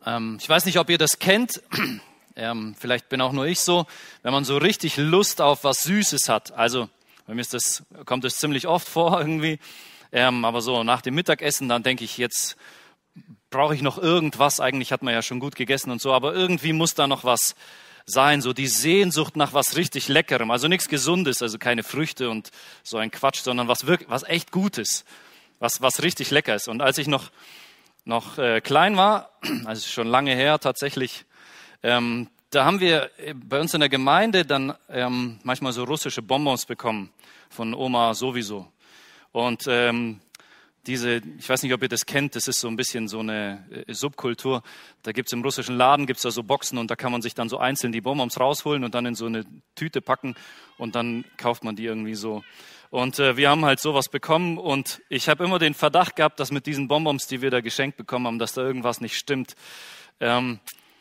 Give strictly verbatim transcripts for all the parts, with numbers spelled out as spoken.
Ähm, ich weiß nicht, ob ihr das kennt. ähm, vielleicht bin auch nur ich so. Wenn man so richtig Lust auf was Süßes hat. Also bei mir ist das, kommt das ziemlich oft vor irgendwie. Ähm, aber so nach dem Mittagessen, dann denke ich, jetzt brauche ich noch irgendwas. Eigentlich hat man ja schon gut gegessen und so. Aber irgendwie muss da noch was sein. So die Sehnsucht nach was richtig Leckerem. Also nichts Gesundes, also keine Früchte und so ein Quatsch, sondern was wirklich, was echt Gutes. Was, was richtig lecker ist. Und als ich noch noch äh, klein war, also schon lange her tatsächlich, ähm, da haben wir bei uns in der Gemeinde dann ähm, manchmal so russische Bonbons bekommen, von Oma sowieso. Und ähm, diese, ich weiß nicht, ob ihr das kennt, das ist so ein bisschen so eine äh, Subkultur. Da gibt's im russischen Laden, gibt's da so Boxen und da kann man sich dann so einzeln die Bonbons rausholen und dann in so eine Tüte packen und dann kauft man die irgendwie so. Und äh, wir haben halt sowas bekommen und ich habe immer den Verdacht gehabt, dass mit diesen Bonbons, die wir da geschenkt bekommen haben, dass da irgendwas nicht stimmt. Ähm,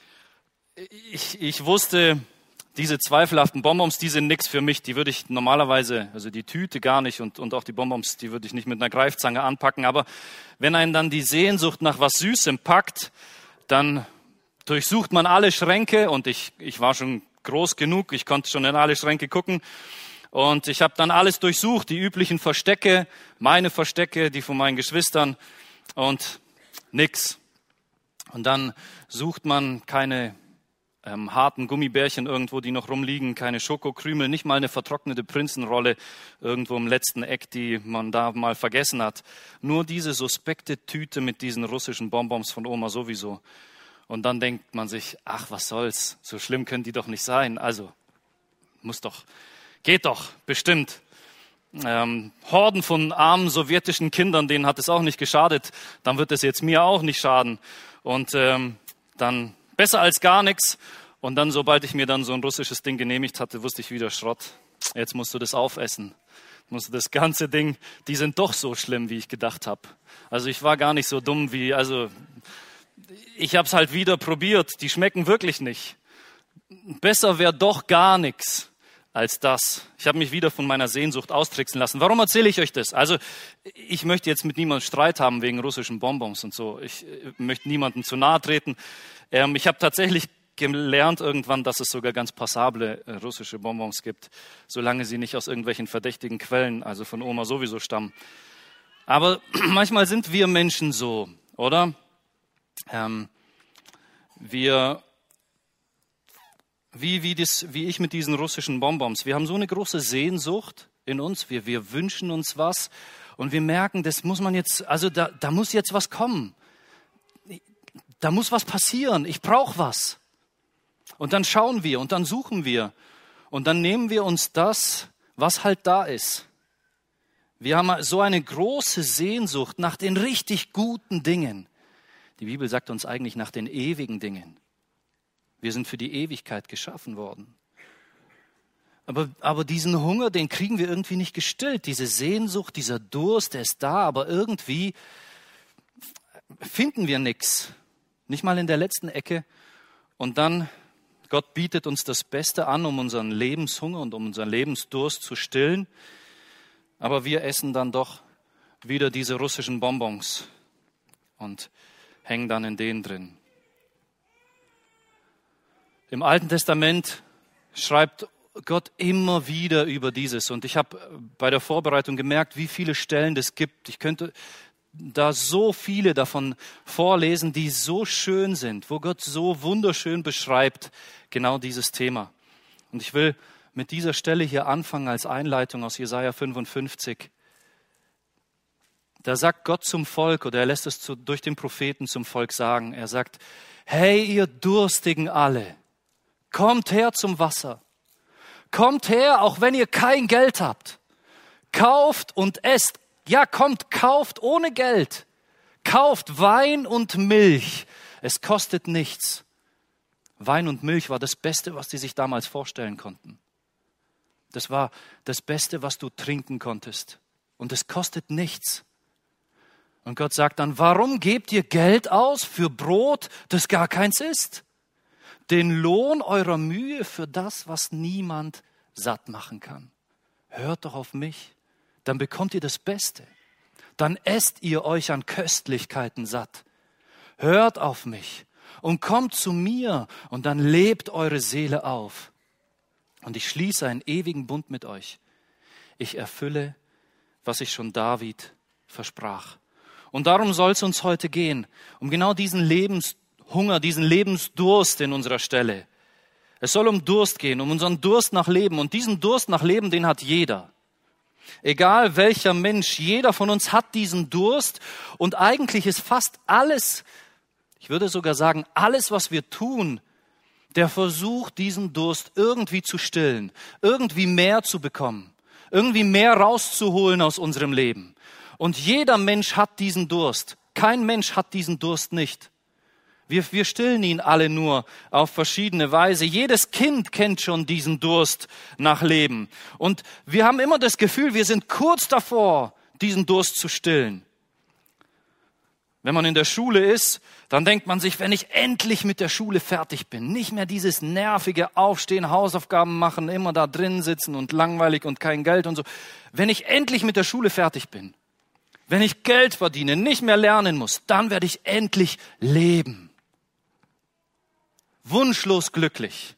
ich, ich wusste, diese zweifelhaften Bonbons, die sind nix für mich. Die würde ich normalerweise, also die Tüte gar nicht und, und auch die Bonbons, die würde ich nicht mit einer Greifzange anpacken. Aber wenn einen dann die Sehnsucht nach was Süßem packt, dann durchsucht man alle Schränke und ich, ich war schon groß genug, ich konnte schon in alle Schränke gucken. Und ich habe dann alles durchsucht, die üblichen Verstecke, meine Verstecke, die von meinen Geschwistern und nix. Und dann sucht man keine ähm, harten Gummibärchen irgendwo, die noch rumliegen, keine Schokokrümel, nicht mal eine vertrocknete Prinzenrolle irgendwo im letzten Eck, die man da mal vergessen hat. Nur diese suspekte Tüte mit diesen russischen Bonbons von Oma sowieso. Und dann denkt man sich, ach, was soll's, so schlimm können die doch nicht sein. Also, muss doch... Geht doch, bestimmt. Ähm, Horden von armen sowjetischen Kindern, denen hat es auch nicht geschadet. Dann wird es jetzt mir auch nicht schaden. Und ähm, dann besser als gar nichts. Und dann, sobald ich mir dann so ein russisches Ding genehmigt hatte, wusste ich wieder Schrott. Jetzt musst du das aufessen. Musst du das ganze Ding, die sind doch so schlimm, wie ich gedacht habe. Also ich war gar nicht so dumm wie, also ich habe es halt wieder probiert. Die schmecken wirklich nicht. Besser wäre doch gar nichts als das. Ich habe mich wieder von meiner Sehnsucht austricksen lassen. Warum erzähle ich euch das? Also ich möchte jetzt mit niemandem Streit haben wegen russischen Bonbons und so. Ich äh, möchte niemandem zu nahe treten. Ähm, ich habe tatsächlich gelernt irgendwann, dass es sogar ganz passable äh, russische Bonbons gibt, solange sie nicht aus irgendwelchen verdächtigen Quellen, also von Oma sowieso stammen. Aber manchmal sind wir Menschen so, oder? Ähm, wir Wie, wie, das, wie ich mit diesen russischen Bonbons. Wir haben so eine große Sehnsucht in uns. Wir, wir wünschen uns was. Und wir merken, das muss man jetzt, also da, da muss jetzt was kommen. Da muss was passieren. Ich brauche was. Und dann schauen wir und dann suchen wir. Und dann nehmen wir uns das, was halt da ist. Wir haben so eine große Sehnsucht nach den richtig guten Dingen. Die Bibel sagt uns eigentlich nach den ewigen Dingen. Wir sind für die Ewigkeit geschaffen worden. Aber, aber diesen Hunger, den kriegen wir irgendwie nicht gestillt. Diese Sehnsucht, dieser Durst, der ist da, aber irgendwie finden wir nichts. Nicht mal in der letzten Ecke. Und dann, Gott bietet uns das Beste an, um unseren Lebenshunger und um unseren Lebensdurst zu stillen. Aber wir essen dann doch wieder diese russischen Bonbons und hängen dann in denen drin. Im Alten Testament schreibt Gott immer wieder über dieses. Und ich habe bei der Vorbereitung gemerkt, wie viele Stellen es gibt. Ich könnte da so viele davon vorlesen, die so schön sind, wo Gott so wunderschön beschreibt, genau dieses Thema. Und ich will mit dieser Stelle hier anfangen als Einleitung aus Jesaja fünfundfünfzig. Da sagt Gott zum Volk, oder er lässt es zu, durch den Propheten zum Volk sagen. Er sagt, hey, ihr Durstigen alle, kommt her zum Wasser. Kommt her, auch wenn ihr kein Geld habt. Kauft und esst. Ja, kommt, kauft ohne Geld. Kauft Wein und Milch. Es kostet nichts. Wein und Milch war das Beste, was die sich damals vorstellen konnten. Das war das Beste, was du trinken konntest. Und es kostet nichts. Und Gott sagt dann, warum gebt ihr Geld aus für Brot, das gar keins ist? Den Lohn eurer Mühe für das, was niemand satt machen kann. Hört doch auf mich, dann bekommt ihr das Beste. Dann esst ihr euch an Köstlichkeiten satt. Hört auf mich und kommt zu mir und dann lebt eure Seele auf. Und ich schließe einen ewigen Bund mit euch. Ich erfülle, was ich schon David versprach. Und darum soll es uns heute gehen, um genau diesen Lebenshunger, diesen Lebensdurst in unserer Stelle. Es soll um Durst gehen, um unseren Durst nach Leben. Und diesen Durst nach Leben, den hat jeder. Egal welcher Mensch, jeder von uns hat diesen Durst. Und eigentlich ist fast alles, ich würde sogar sagen, alles, was wir tun, der Versuch, diesen Durst irgendwie zu stillen, irgendwie mehr zu bekommen, irgendwie mehr rauszuholen aus unserem Leben. Und jeder Mensch hat diesen Durst. Kein Mensch hat diesen Durst nicht. Wir, wir stillen ihn alle nur auf verschiedene Weise. Jedes Kind kennt schon diesen Durst nach Leben. Und wir haben immer das Gefühl, wir sind kurz davor, diesen Durst zu stillen. Wenn man in der Schule ist, dann denkt man sich, wenn ich endlich mit der Schule fertig bin, nicht mehr dieses nervige Aufstehen, Hausaufgaben machen, immer da drin sitzen und langweilig und kein Geld und so. Wenn ich endlich mit der Schule fertig bin, wenn ich Geld verdiene, nicht mehr lernen muss, dann werde ich endlich leben. Wunschlos glücklich.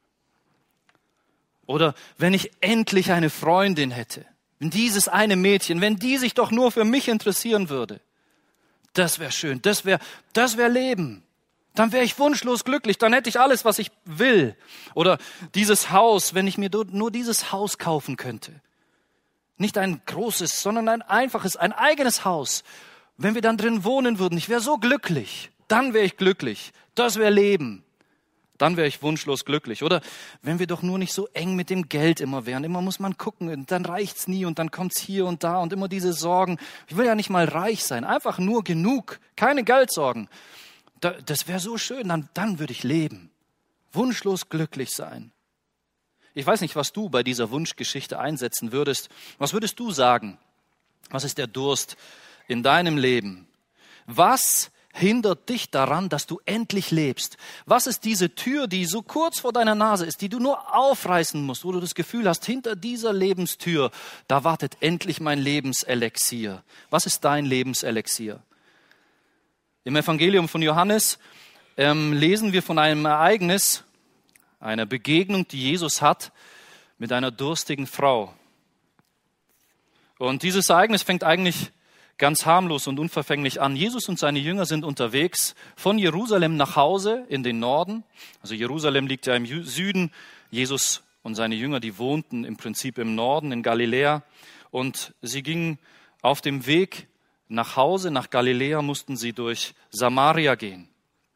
Oder wenn ich endlich eine Freundin hätte, wenn dieses eine Mädchen, wenn die sich doch nur für mich interessieren würde, das wäre schön, das wäre das wäre Leben. Dann wäre ich wunschlos glücklich, dann hätte ich alles, was ich will. Oder dieses Haus, wenn ich mir nur dieses Haus kaufen könnte. Nicht ein großes, sondern ein einfaches, ein eigenes Haus. Wenn wir dann drin wohnen würden, ich wäre so glücklich. Dann wäre ich glücklich. Das wäre Leben. Dann wäre ich wunschlos glücklich. Oder wenn wir doch nur nicht so eng mit dem Geld immer wären. Immer muss man gucken, und dann reicht's nie und dann kommt's hier und da und immer diese Sorgen. Ich will ja nicht mal reich sein, einfach nur genug, keine Geldsorgen. Das wäre so schön, dann, dann würde ich leben. Wunschlos glücklich sein. Ich weiß nicht, was du bei dieser Wunschgeschichte einsetzen würdest. Was würdest du sagen? Was ist der Durst in deinem Leben? Was hindert dich daran, dass du endlich lebst? Was ist diese Tür, die so kurz vor deiner Nase ist, die du nur aufreißen musst, wo du das Gefühl hast, hinter dieser Lebenstür, da wartet endlich mein Lebenselixier. Was ist dein Lebenselixier? Im Evangelium von Johannes ähm, lesen wir von einem Ereignis, einer Begegnung, die Jesus hat mit einer durstigen Frau. Und dieses Ereignis fängt eigentlich ganz harmlos und unverfänglich an. Jesus und seine Jünger sind unterwegs von Jerusalem nach Hause in den Norden. Also Jerusalem liegt ja im Süden. Jesus und seine Jünger, die wohnten im Prinzip im Norden, in Galiläa. Und sie gingen auf dem Weg nach Hause, nach Galiläa, mussten sie durch Samaria gehen.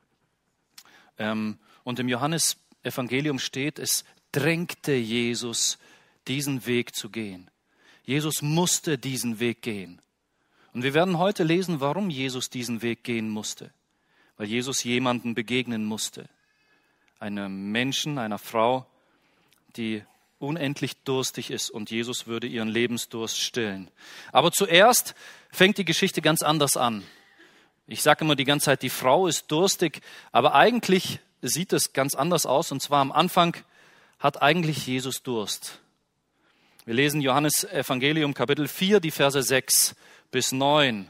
Und im Johannes-Evangelium steht, es drängte Jesus, diesen Weg zu gehen. Jesus musste diesen Weg gehen. Und wir werden heute lesen, warum Jesus diesen Weg gehen musste. Weil Jesus jemandem begegnen musste. Einem Menschen, einer Frau, die unendlich durstig ist und Jesus würde ihren Lebensdurst stillen. Aber zuerst fängt die Geschichte ganz anders an. Ich sage immer die ganze Zeit, die Frau ist durstig, aber eigentlich sieht es ganz anders aus. Und zwar am Anfang hat eigentlich Jesus Durst. Wir lesen Johannes Evangelium Kapitel vier, die Verse sechs bis neun.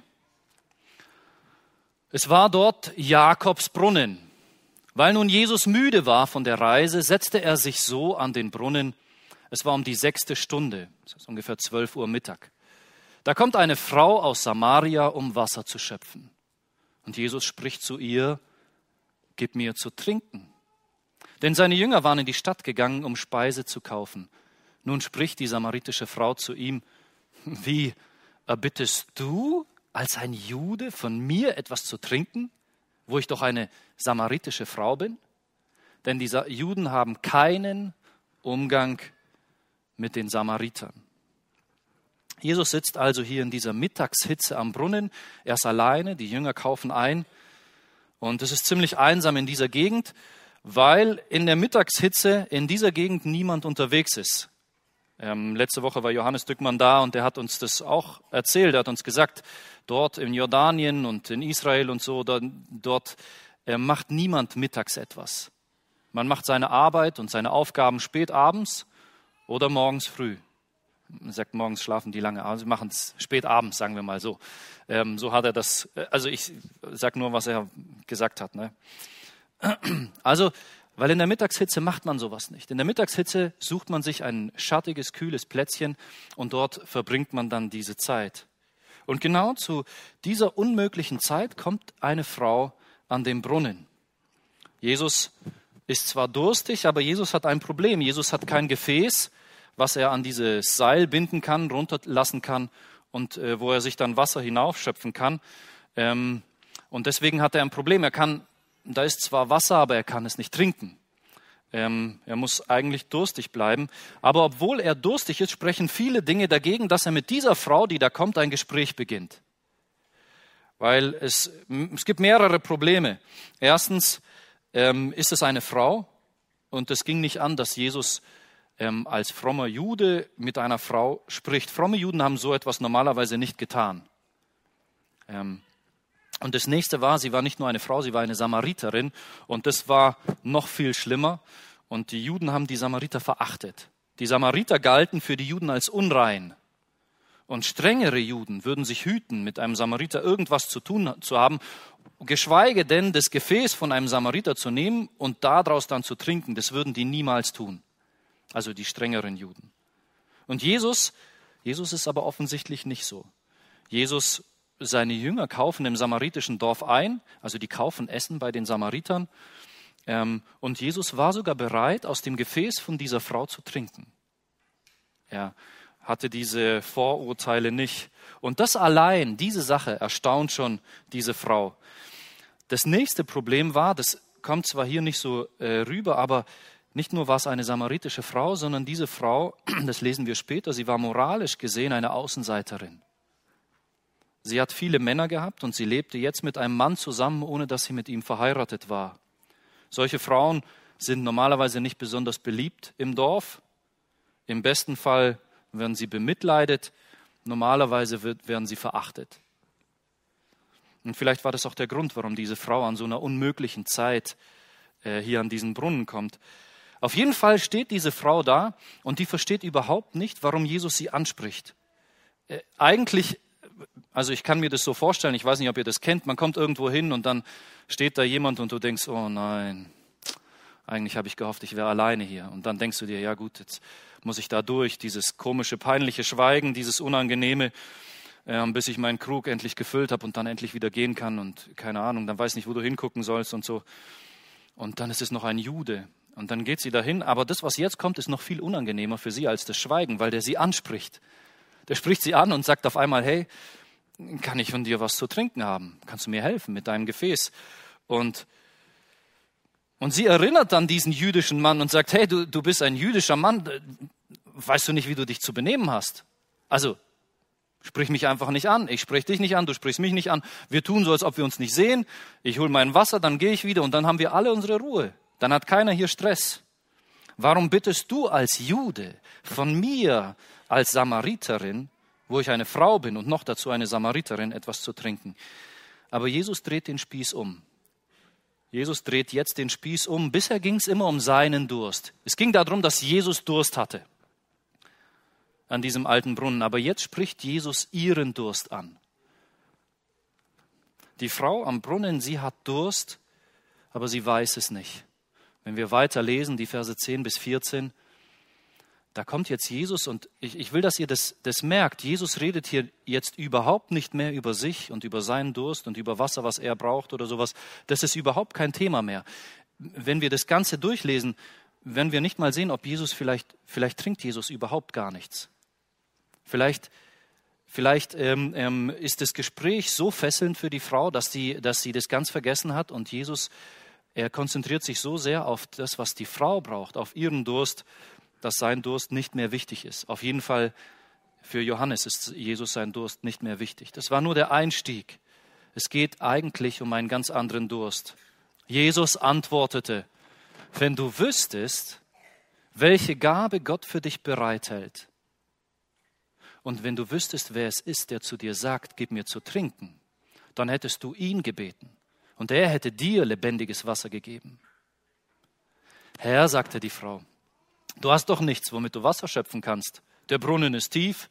Es war dort Jakobs Brunnen. Weil nun Jesus müde war von der Reise, setzte er sich so an den Brunnen. Es war um die sechste Stunde, das ist ungefähr zwölf Uhr Mittag. Da kommt eine Frau aus Samaria, um Wasser zu schöpfen. Und Jesus spricht zu ihr, gib mir zu trinken. Denn seine Jünger waren in die Stadt gegangen, um Speise zu kaufen. Nun spricht die samaritische Frau zu ihm, wie erbittest du als ein Jude von mir etwas zu trinken, wo ich doch eine samaritische Frau bin? Denn die Juden haben keinen Umgang mit den Samaritern. Jesus sitzt also hier in dieser Mittagshitze am Brunnen. Er ist alleine, die Jünger kaufen ein. Und es ist ziemlich einsam in dieser Gegend, weil in der Mittagshitze in dieser Gegend niemand unterwegs ist. Ähm, letzte Woche war Johannes Dückmann da und der hat uns das auch erzählt. Er hat uns gesagt, dort in Jordanien und in Israel und so, da, dort äh, macht niemand mittags etwas. Man macht seine Arbeit und seine Aufgaben spät abends oder morgens früh. Man sagt, morgens schlafen die lange, aber sie machen es spät abends, sagen wir mal so. Ähm, so hat er das, also ich sage nur, was er gesagt hat. Ne? Also, weil in der Mittagshitze macht man sowas nicht. In der Mittagshitze sucht man sich ein schattiges, kühles Plätzchen und dort verbringt man dann diese Zeit. Und genau zu dieser unmöglichen Zeit kommt eine Frau an den Brunnen. Jesus ist zwar durstig, aber Jesus hat ein Problem. Jesus hat kein Gefäß, was er an dieses Seil binden kann, runterlassen kann und äh, wo er sich dann Wasser hinaufschöpfen kann. Ähm, und deswegen hat er ein Problem. Er kann, da ist zwar Wasser, aber er kann es nicht trinken. Ähm, er muss eigentlich durstig bleiben. Aber obwohl er durstig ist, sprechen viele Dinge dagegen, dass er mit dieser Frau, die da kommt, ein Gespräch beginnt. Weil es, es gibt mehrere Probleme. Erstens ähm, ist es eine Frau und es ging nicht an, dass Jesus ähm, als frommer Jude mit einer Frau spricht. Fromme Juden haben so etwas normalerweise nicht getan. Ähm, Und das nächste war, sie war nicht nur eine Frau, sie war eine Samariterin. Und das war noch viel schlimmer. Und die Juden haben die Samariter verachtet. Die Samariter galten für die Juden als unrein. Und strengere Juden würden sich hüten, mit einem Samariter irgendwas zu tun zu haben, geschweige denn das Gefäß von einem Samariter zu nehmen und daraus dann zu trinken. Das würden die niemals tun. Also die strengeren Juden. Und Jesus, Jesus ist aber offensichtlich nicht so. Jesus Seine Jünger kaufen im samaritischen Dorf ein, also die kaufen Essen bei den Samaritern. Und Jesus war sogar bereit, aus dem Gefäß von dieser Frau zu trinken. Er hatte diese Vorurteile nicht. Und das allein, diese Sache, erstaunt schon diese Frau. Das nächste Problem war, das kommt zwar hier nicht so rüber, aber nicht nur war es eine samaritische Frau, sondern diese Frau, das lesen wir später, sie war moralisch gesehen eine Außenseiterin. Sie hat viele Männer gehabt und sie lebte jetzt mit einem Mann zusammen, ohne dass sie mit ihm verheiratet war. Solche Frauen sind normalerweise nicht besonders beliebt im Dorf. Im besten Fall werden sie bemitleidet, normalerweise wird, werden sie verachtet. Und vielleicht war das auch der Grund, warum diese Frau an so einer unmöglichen Zeit äh, hier an diesen Brunnen kommt. Auf jeden Fall steht diese Frau da und die versteht überhaupt nicht, warum Jesus sie anspricht. Äh, eigentlich Also ich kann mir das so vorstellen, ich weiß nicht, ob ihr das kennt, man kommt irgendwo hin und dann steht da jemand und du denkst, oh nein, eigentlich habe ich gehofft, ich wäre alleine hier. Und dann denkst du dir, ja gut, jetzt muss ich da durch, dieses komische, peinliche Schweigen, dieses Unangenehme, äh, bis ich meinen Krug endlich gefüllt habe und dann endlich wieder gehen kann und keine Ahnung, dann weiß nicht, wo du hingucken sollst und so. Und dann ist es noch ein Jude und dann geht sie dahin, aber das, was jetzt kommt, ist noch viel unangenehmer für sie als das Schweigen, weil der sie anspricht. Der spricht sie an und sagt auf einmal, hey, kann ich von dir was zu trinken haben? Kannst du mir helfen mit deinem Gefäß? Und, und sie erinnert dann diesen jüdischen Mann und sagt, hey, du, du bist ein jüdischer Mann, weißt du nicht, wie du dich zu benehmen hast? Also, sprich mich einfach nicht an, ich sprich dich nicht an, du sprichst mich nicht an. Wir tun so, als ob wir uns nicht sehen. Ich hole mein Wasser, dann gehe ich wieder und dann haben wir alle unsere Ruhe. Dann hat keiner hier Stress. Warum bittest du als Jude von mir als Samariterin, wo ich eine Frau bin und noch dazu eine Samariterin, etwas zu trinken? Aber Jesus dreht den Spieß um. Jesus dreht jetzt den Spieß um. Bisher ging es immer um seinen Durst. Es ging darum, dass Jesus Durst hatte an diesem alten Brunnen. Aber jetzt spricht Jesus ihren Durst an. Die Frau am Brunnen, sie hat Durst, aber sie weiß es nicht. Wenn wir weiter lesen, die Verse zehn bis vierzehn, da kommt jetzt Jesus und ich, ich will, dass ihr das, das merkt. Jesus redet hier jetzt überhaupt nicht mehr über sich und über seinen Durst und über Wasser, was er braucht oder sowas. Das ist überhaupt kein Thema mehr. Wenn wir das Ganze durchlesen, werden wir nicht mal sehen, ob Jesus vielleicht, vielleicht trinkt Jesus überhaupt gar nichts. Vielleicht, vielleicht ähm, ähm, ist das Gespräch so fesselnd für die Frau, dass sie, dass sie das ganz vergessen hat und Jesus, er konzentriert sich so sehr auf das, was die Frau braucht, auf ihren Durst, dass sein Durst nicht mehr wichtig ist. Auf jeden Fall für Johannes ist Jesus sein Durst nicht mehr wichtig. Das war nur der Einstieg. Es geht eigentlich um einen ganz anderen Durst. Jesus antwortete, wenn du wüsstest, welche Gabe Gott für dich bereithält, und wenn du wüsstest, wer es ist, der zu dir sagt, gib mir zu trinken, dann hättest du ihn gebeten, und er hätte dir lebendiges Wasser gegeben. Herr, sagte die Frau, du hast doch nichts, womit du Wasser schöpfen kannst. Der Brunnen ist tief.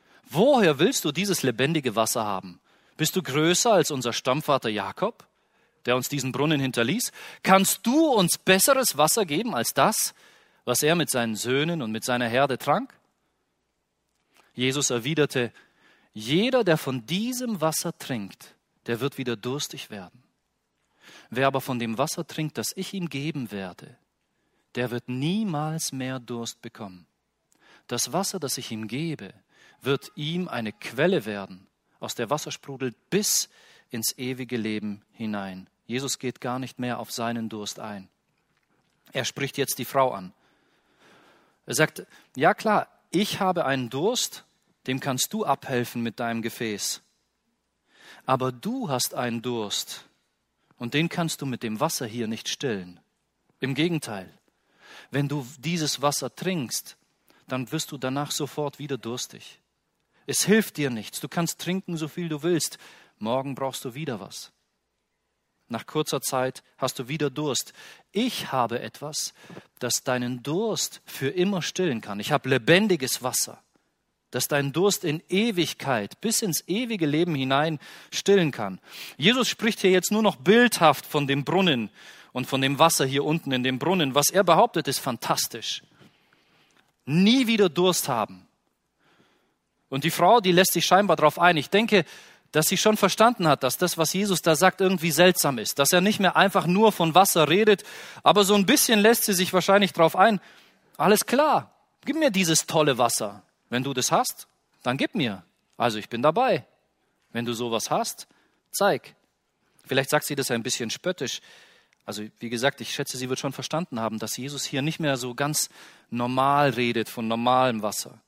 Woher willst du dieses lebendige Wasser haben? Bist du größer als unser Stammvater Jakob? der uns diesen Brunnen hinterließ? Kannst du uns besseres Wasser geben als das, was er mit seinen Söhnen und mit seiner Herde trank? Jesus erwiderte, jeder, der von diesem Wasser trinkt, der wird wieder durstig werden. Wer aber von dem Wasser trinkt, das ich ihm geben werde, der wird niemals mehr Durst bekommen. Das Wasser, das ich ihm gebe, wird ihm eine Quelle werden, aus der Wasser sprudelt bis ins ewige Leben hinein. Jesus geht gar nicht mehr auf seinen Durst ein. Er spricht jetzt die Frau an. Er sagt, ja klar, ich habe einen Durst, dem kannst du abhelfen mit deinem Gefäß. Aber du hast einen Durst und den kannst du mit dem Wasser hier nicht stillen. Im Gegenteil, wenn du dieses Wasser trinkst, dann wirst du danach sofort wieder durstig. Es hilft dir nichts, du kannst trinken, so viel du willst. Morgen brauchst du wieder was. Nach kurzer Zeit hast du wieder Durst. Ich habe etwas, das deinen Durst für immer stillen kann. Ich habe lebendiges Wasser, das deinen Durst in Ewigkeit bis ins ewige Leben hinein stillen kann. Jesus spricht hier jetzt nur noch bildhaft von dem Brunnen und von dem Wasser hier unten in dem Brunnen. Was er behauptet, ist fantastisch. Nie wieder Durst haben. Und die Frau, die lässt sich scheinbar darauf ein. Ich denke, dass sie schon verstanden hat, dass das, was Jesus da sagt, irgendwie seltsam ist. Dass er nicht mehr einfach nur von Wasser redet, aber so ein bisschen lässt sie sich wahrscheinlich darauf ein. Alles klar, gib mir dieses tolle Wasser. Wenn du das hast, dann gib mir. Also ich bin dabei. Wenn du sowas hast, zeig. Vielleicht sagt sie das ein bisschen spöttisch. Also wie gesagt, ich schätze, sie wird schon verstanden haben, dass Jesus hier nicht mehr so ganz normal redet von normalem Wasser.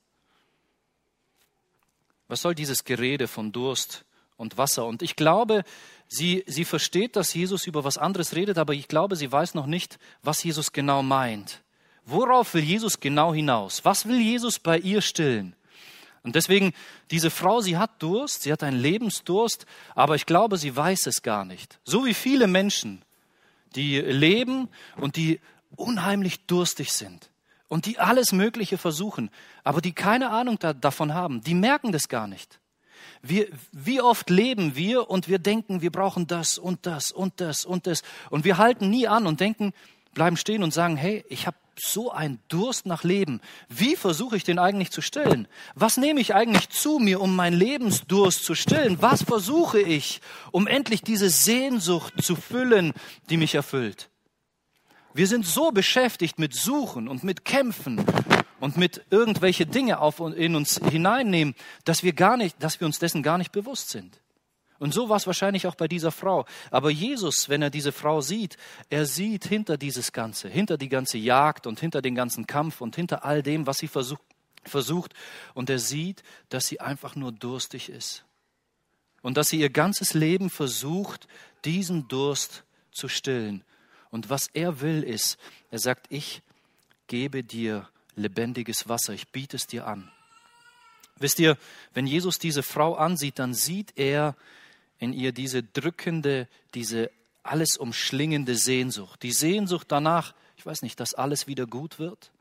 Was soll dieses Gerede von Durst und Wasser? Und ich glaube, sie, sie versteht, dass Jesus über was anderes redet, aber ich glaube, sie weiß noch nicht, was Jesus genau meint. Worauf will Jesus genau hinaus? Was will Jesus bei ihr stillen? Und deswegen, diese Frau, sie hat Durst, sie hat einen Lebensdurst, aber ich glaube, sie weiß es gar nicht. So wie viele Menschen, die leben und die unheimlich durstig sind. Und die alles Mögliche versuchen, aber die keine Ahnung da, davon haben, die merken das gar nicht. Wir, wie oft leben wir und wir denken, wir brauchen das und das und das und das. Und wir halten nie an und denken, bleiben stehen und sagen, hey, ich habe so einen Durst nach Leben. Wie versuche ich den eigentlich zu stillen? Was nehme ich eigentlich zu mir, um meinen Lebensdurst zu stillen? Was versuche ich, um endlich diese Sehnsucht zu füllen, die mich erfüllt? Wir sind so beschäftigt mit Suchen und mit Kämpfen und mit irgendwelche Dinge auf in uns hineinnehmen, dass wir gar nicht, dass wir uns dessen gar nicht bewusst sind. Und so war es wahrscheinlich auch bei dieser Frau. Aber Jesus, wenn er diese Frau sieht, er sieht hinter dieses Ganze, hinter die ganze Jagd und hinter den ganzen Kampf und hinter all dem, was sie versucht, versucht. Und er sieht, dass sie einfach nur durstig ist. Und dass sie ihr ganzes Leben versucht, diesen Durst zu stillen. Und was er will ist, er sagt, ich gebe dir lebendiges Wasser, ich biete es dir an. Wisst ihr, wenn Jesus diese Frau ansieht, dann sieht er in ihr diese drückende, diese alles umschlingende Sehnsucht. Die Sehnsucht danach, ich weiß nicht, dass alles wieder gut wird.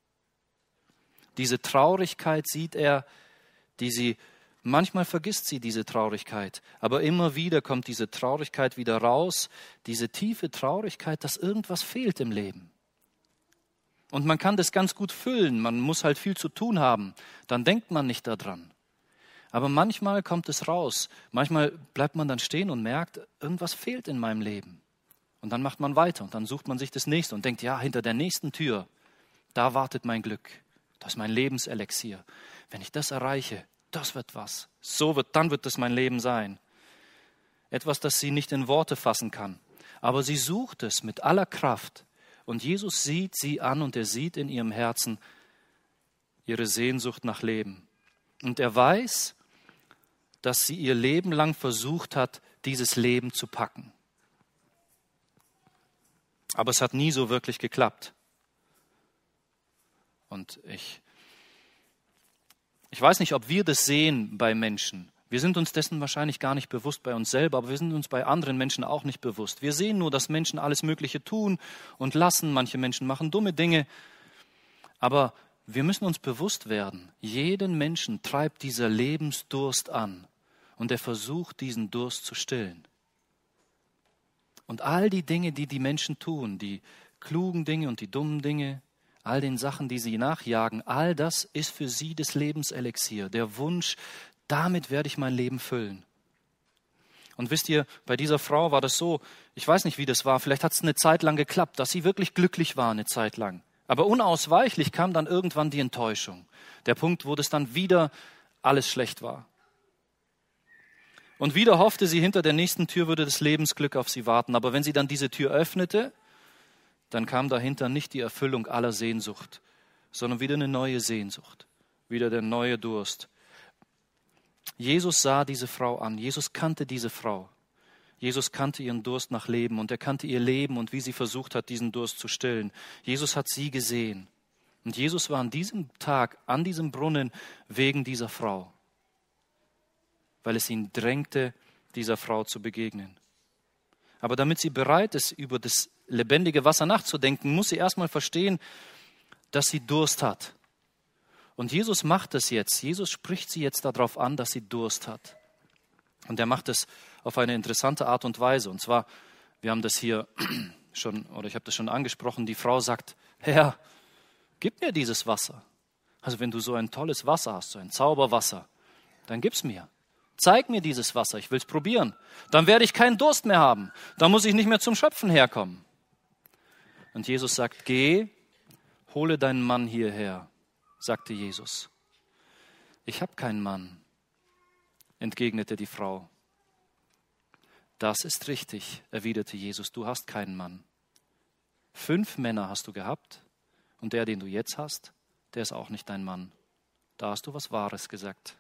Diese Traurigkeit sieht er, die sie manchmal vergisst sie diese Traurigkeit, aber immer wieder kommt diese Traurigkeit wieder raus, diese tiefe Traurigkeit, dass irgendwas fehlt im Leben. Und man kann das ganz gut füllen, man muss halt viel zu tun haben, dann denkt man nicht daran. Aber manchmal kommt es raus, manchmal bleibt man dann stehen und merkt, irgendwas fehlt in meinem Leben. Und dann macht man weiter und dann sucht man sich das Nächste und denkt, ja, hinter der nächsten Tür, da wartet mein Glück, das ist mein Lebenselixier. Wenn ich das erreiche, das wird was. So wird, dann wird das mein Leben sein. Etwas, das sie nicht in Worte fassen kann. Aber sie sucht es mit aller Kraft. Und Jesus sieht sie an und er sieht in ihrem Herzen ihre Sehnsucht nach Leben. Und er weiß, dass sie ihr Leben lang versucht hat, dieses Leben zu packen. Aber es hat nie so wirklich geklappt. Und ich Ich weiß nicht, ob wir das sehen bei Menschen. Wir sind uns dessen wahrscheinlich gar nicht bewusst bei uns selber, aber wir sind uns bei anderen Menschen auch nicht bewusst. Wir sehen nur, dass Menschen alles Mögliche tun und lassen. Manche Menschen machen dumme Dinge. Aber wir müssen uns bewusst werden, jeden Menschen treibt dieser Lebensdurst an und er versucht, diesen Durst zu stillen. Und all die Dinge, die die Menschen tun, die klugen Dinge und die dummen Dinge, all den Sachen, die sie nachjagen, all das ist für sie das Lebenselixier, der Wunsch, damit werde ich mein Leben füllen. Und wisst ihr, bei dieser Frau war das so, ich weiß nicht, wie das war, vielleicht hat es eine Zeit lang geklappt, dass sie wirklich glücklich war eine Zeit lang. Aber unausweichlich kam dann irgendwann die Enttäuschung. Der Punkt, wo das dann wieder alles schlecht war. Und wieder hoffte sie, hinter der nächsten Tür würde das Lebensglück auf sie warten. Aber wenn sie dann diese Tür öffnete, dann kam dahinter nicht die Erfüllung aller Sehnsucht, sondern wieder eine neue Sehnsucht, wieder der neue Durst. Jesus sah diese Frau an, Jesus kannte diese Frau. Jesus kannte ihren Durst nach Leben und er kannte ihr Leben und wie sie versucht hat, diesen Durst zu stillen. Jesus hat sie gesehen. Und Jesus war an diesem Tag, an diesem Brunnen, wegen dieser Frau, weil es ihn drängte, dieser Frau zu begegnen. Aber damit sie bereit ist, über das lebendige Wasser nachzudenken, muss sie erstmal verstehen, dass sie Durst hat. Und Jesus macht es jetzt. Jesus spricht sie jetzt darauf an, dass sie Durst hat. Und er macht es auf eine interessante Art und Weise. Und zwar, wir haben das hier schon, oder ich habe das schon angesprochen, die Frau sagt, Herr, gib mir dieses Wasser. Also wenn du so ein tolles Wasser hast, so ein Zauberwasser, dann gib's mir. Zeig mir dieses Wasser, ich will es probieren. Dann werde ich keinen Durst mehr haben. Dann muss ich nicht mehr zum Schöpfen herkommen. Und Jesus sagt, geh, hole deinen Mann hierher, sagte Jesus. Ich habe keinen Mann, entgegnete die Frau. Das ist richtig, erwiderte Jesus, du hast keinen Mann. Fünf Männer hast du gehabt und der, den du jetzt hast, der ist auch nicht dein Mann. Da hast du was Wahres gesagt.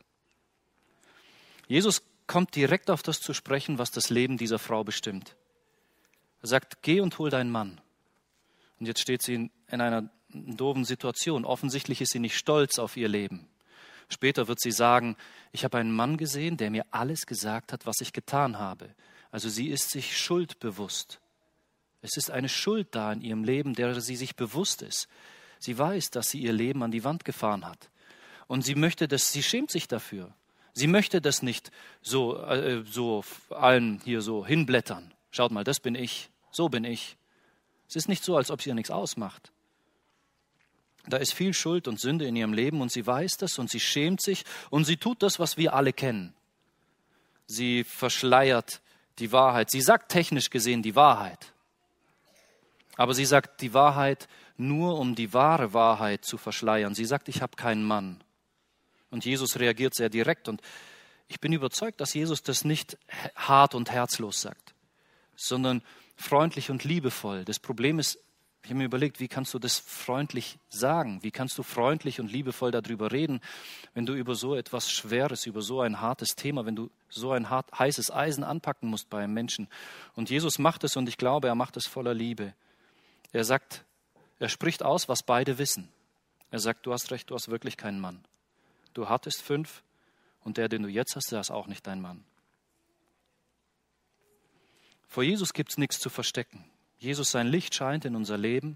Jesus kommt direkt auf das zu sprechen, was das Leben dieser Frau bestimmt. Er sagt, geh und hol deinen Mann. Und jetzt steht sie in, in einer doofen Situation. Offensichtlich ist sie nicht stolz auf ihr Leben. Später wird sie sagen, ich habe einen Mann gesehen, der mir alles gesagt hat, was ich getan habe. Also sie ist sich schuldbewusst. Es ist eine Schuld da in ihrem Leben, der sie sich bewusst ist. Sie weiß, dass sie ihr Leben an die Wand gefahren hat. Und sie möchte das, sie schämt sich dafür. Sie möchte das nicht so, äh, so allen hier so hinblättern. Schaut mal, das bin ich, so bin ich. Es ist nicht so, als ob sie ihr nichts ausmacht. Da ist viel Schuld und Sünde in ihrem Leben und sie weiß das und sie schämt sich und sie tut das, was wir alle kennen. Sie verschleiert die Wahrheit. Sie sagt technisch gesehen die Wahrheit. Aber sie sagt die Wahrheit nur, um die wahre Wahrheit zu verschleiern. Sie sagt, ich habe keinen Mann. Und Jesus reagiert sehr direkt. Und ich bin überzeugt, dass Jesus das nicht hart und herzlos sagt, sondern freundlich und liebevoll. Das Problem ist, ich habe mir überlegt, wie kannst du das freundlich sagen? Wie kannst du freundlich und liebevoll darüber reden, wenn du über so etwas Schweres, über so ein hartes Thema, wenn du so ein hart, heißes Eisen anpacken musst bei einem Menschen. Und Jesus macht es und ich glaube, er macht es voller Liebe. Er sagt, er spricht aus, was beide wissen. Er sagt, du hast recht, du hast wirklich keinen Mann. Du hattest fünf und der, den du jetzt hast, der ist auch nicht dein Mann. Vor Jesus gibt es nichts zu verstecken. Jesus, sein Licht scheint in unser Leben.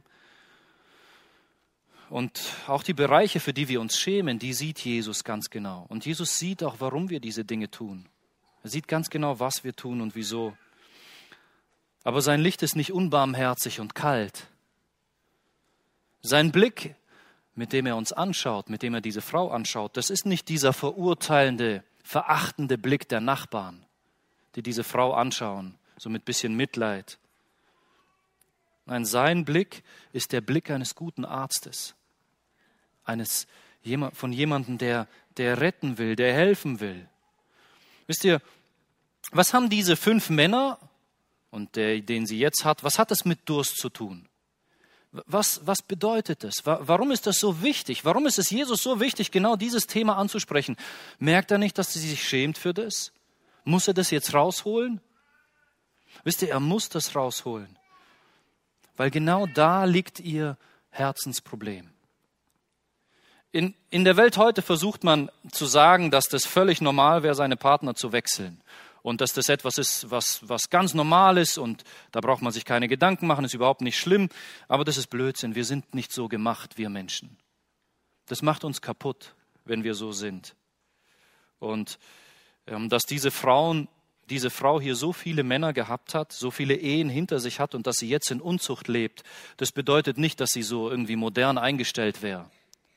Und auch die Bereiche, für die wir uns schämen, die sieht Jesus ganz genau. Und Jesus sieht auch, warum wir diese Dinge tun. Er sieht ganz genau, was wir tun und wieso. Aber sein Licht ist nicht unbarmherzig und kalt. Sein Blick, mit dem er uns anschaut, mit dem er diese Frau anschaut, das ist nicht dieser verurteilende, verachtende Blick der Nachbarn, die diese Frau anschauen, so mit bisschen Mitleid. Nein, sein Blick ist der Blick eines guten Arztes, eines von jemandem, der, der retten will, der helfen will. Wisst ihr, was haben diese fünf Männer und der, den sie jetzt hat, was hat das mit Durst zu tun? Was, was bedeutet das? Warum ist das so wichtig? Warum ist es Jesus so wichtig, genau dieses Thema anzusprechen? Merkt er nicht, dass sie sich schämt für das? Muss er das jetzt rausholen? Wisst ihr, er muss das rausholen, weil genau da liegt ihr Herzensproblem. In, in der Welt heute versucht man zu sagen, dass das völlig normal wäre, seine Partner zu wechseln. Und dass das etwas ist, was, was ganz normal ist und da braucht man sich keine Gedanken machen, ist überhaupt nicht schlimm. Aber das ist Blödsinn, wir sind nicht so gemacht, wir Menschen. Das macht uns kaputt, wenn wir so sind. Und ähm, dass diese Frauen diese Frau hier so viele Männer gehabt hat, so viele Ehen hinter sich hat und dass sie jetzt in Unzucht lebt, das bedeutet nicht, dass sie so irgendwie modern eingestellt wäre.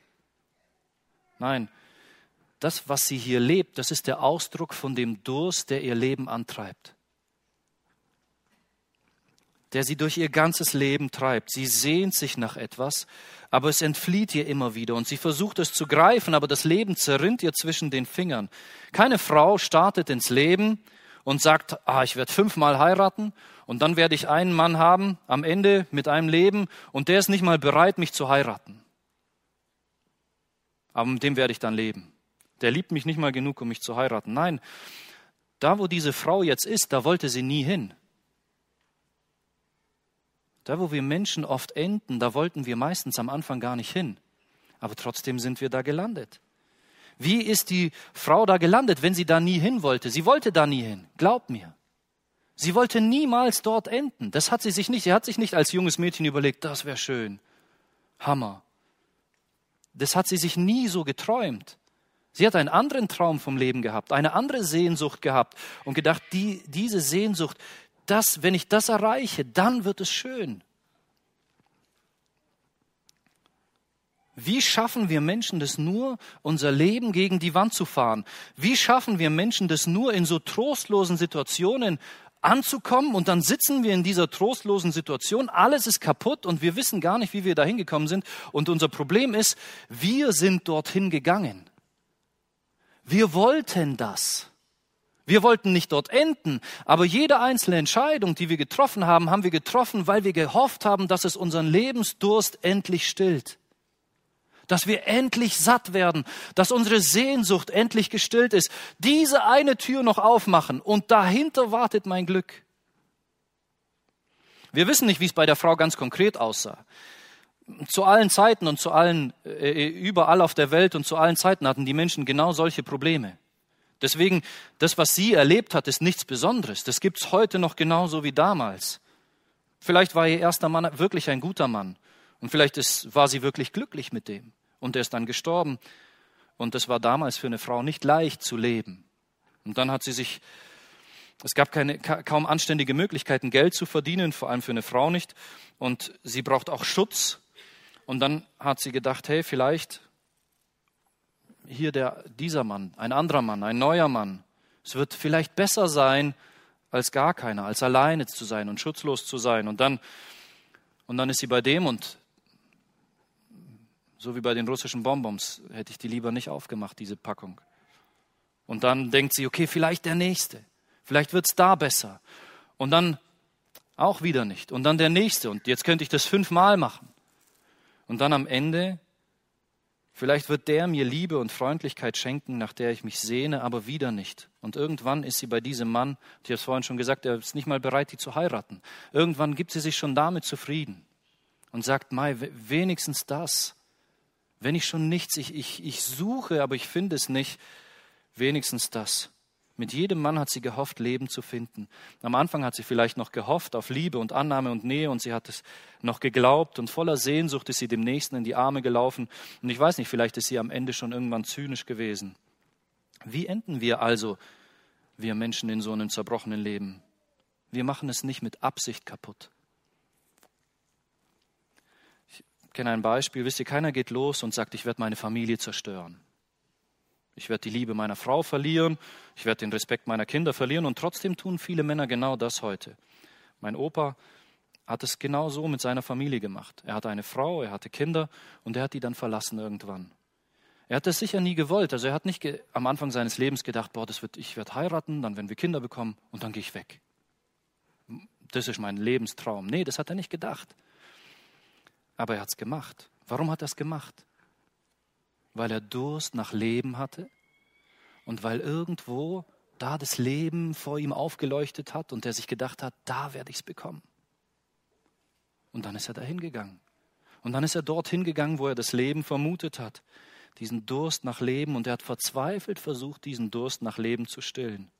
Nein, das, was sie hier lebt, das ist der Ausdruck von dem Durst, der ihr Leben antreibt. Der sie durch ihr ganzes Leben treibt. Sie sehnt sich nach etwas, aber es entflieht ihr immer wieder und sie versucht es zu greifen, aber das Leben zerrinnt ihr zwischen den Fingern. Keine Frau startet ins Leben und sagt, ah, ich werde fünfmal heiraten und dann werde ich einen Mann haben am Ende mit einem Leben und der ist nicht mal bereit, mich zu heiraten. Aber mit dem werde ich dann leben. Der liebt mich nicht mal genug, um mich zu heiraten. Nein, da wo diese Frau jetzt ist, da wollte sie nie hin. Da, wo wir Menschen oft enden, da wollten wir meistens am Anfang gar nicht hin. Aber trotzdem sind wir da gelandet. Wie ist die Frau da gelandet, wenn sie da nie hin wollte? Sie wollte da nie hin, glaub mir. Sie wollte niemals dort enden. Das hat sie sich nicht, sie hat sich nicht als junges Mädchen überlegt, das wäre schön. Hammer. Das hat sie sich nie so geträumt. Sie hat einen anderen Traum vom Leben gehabt, eine andere Sehnsucht gehabt und gedacht, die, diese Sehnsucht, das, wenn ich das erreiche, dann wird es schön. Wie schaffen wir Menschen das nur, unser Leben gegen die Wand zu fahren? Wie schaffen wir Menschen das nur, in so trostlosen Situationen anzukommen und dann sitzen wir in dieser trostlosen Situation, alles ist kaputt und wir wissen gar nicht, wie wir da hingekommen sind und unser Problem ist, wir sind dorthin gegangen. Wir wollten das. Wir wollten nicht dort enden, aber jede einzelne Entscheidung, die wir getroffen haben, haben wir getroffen, weil wir gehofft haben, dass es unseren Lebensdurst endlich stillt. Dass wir endlich satt werden, dass unsere Sehnsucht endlich gestillt ist. Diese eine Tür noch aufmachen und dahinter wartet mein Glück. Wir wissen nicht, wie es bei der Frau ganz konkret aussah. Zu allen Zeiten und zu allen, äh, überall auf der Welt und zu allen Zeiten hatten die Menschen genau solche Probleme. Deswegen, das, was sie erlebt hat, ist nichts Besonderes. Das gibt's heute noch genauso wie damals. Vielleicht war ihr erster Mann wirklich ein guter Mann. Und vielleicht ist, war sie wirklich glücklich mit dem. Und er ist dann gestorben. Und das war damals für eine Frau nicht leicht zu leben. Und dann hat sie sich, es gab keine, kaum anständige Möglichkeiten, Geld zu verdienen, vor allem für eine Frau nicht. Und sie braucht auch Schutz. Und dann hat sie gedacht, hey, vielleicht hier der, dieser Mann, ein anderer Mann, ein neuer Mann. Es wird vielleicht besser sein, als gar keiner, als alleine zu sein und schutzlos zu sein. Und dann, und dann ist sie bei dem und so wie bei den russischen Bonbons hätte ich die lieber nicht aufgemacht, diese Packung. Und dann denkt sie, okay, vielleicht der Nächste. Vielleicht wird's da besser. Und dann auch wieder nicht. Und dann der Nächste. Und jetzt könnte ich das fünfmal machen. Und dann am Ende, vielleicht wird der mir Liebe und Freundlichkeit schenken, nach der ich mich sehne, aber wieder nicht. Und irgendwann ist sie bei diesem Mann, ich habe es vorhin schon gesagt, er ist nicht mal bereit, die zu heiraten. Irgendwann gibt sie sich schon damit zufrieden und sagt, Mai, wenigstens das. Wenn ich schon nichts, ich, ich, ich suche, aber ich finde es nicht, wenigstens das. Mit jedem Mann hat sie gehofft, Leben zu finden. Am Anfang hat sie vielleicht noch gehofft auf Liebe und Annahme und Nähe und sie hat es noch geglaubt und voller Sehnsucht ist sie dem Nächsten in die Arme gelaufen. Und ich weiß nicht, vielleicht ist sie am Ende schon irgendwann zynisch gewesen. Wie enden wir also, wir Menschen in so einem zerbrochenen Leben? Wir machen es nicht mit Absicht kaputt. Ich kenne ein Beispiel, wisst ihr, keiner geht los und sagt, ich werde meine Familie zerstören. Ich werde die Liebe meiner Frau verlieren, ich werde den Respekt meiner Kinder verlieren und trotzdem tun viele Männer genau das heute. Mein Opa hat es genau so mit seiner Familie gemacht. Er hatte eine Frau, er hatte Kinder und er hat die dann verlassen irgendwann. Er hat das sicher nie gewollt. Also er hat nicht ge- am Anfang seines Lebens gedacht, boah, das wird, ich werde heiraten, dann werden wir Kinder bekommen und dann gehe ich weg. Das ist mein Lebenstraum. Nee, das hat er nicht gedacht. Aber er hat es gemacht. Warum hat er es gemacht? Weil er Durst nach Leben hatte und weil irgendwo da das Leben vor ihm aufgeleuchtet hat und er sich gedacht hat, da werde ich es bekommen. Und dann ist er dahin gegangen. Und dann ist er dorthin gegangen, wo er das Leben vermutet hat. Diesen Durst nach Leben und er hat verzweifelt versucht, diesen Durst nach Leben zu stillen.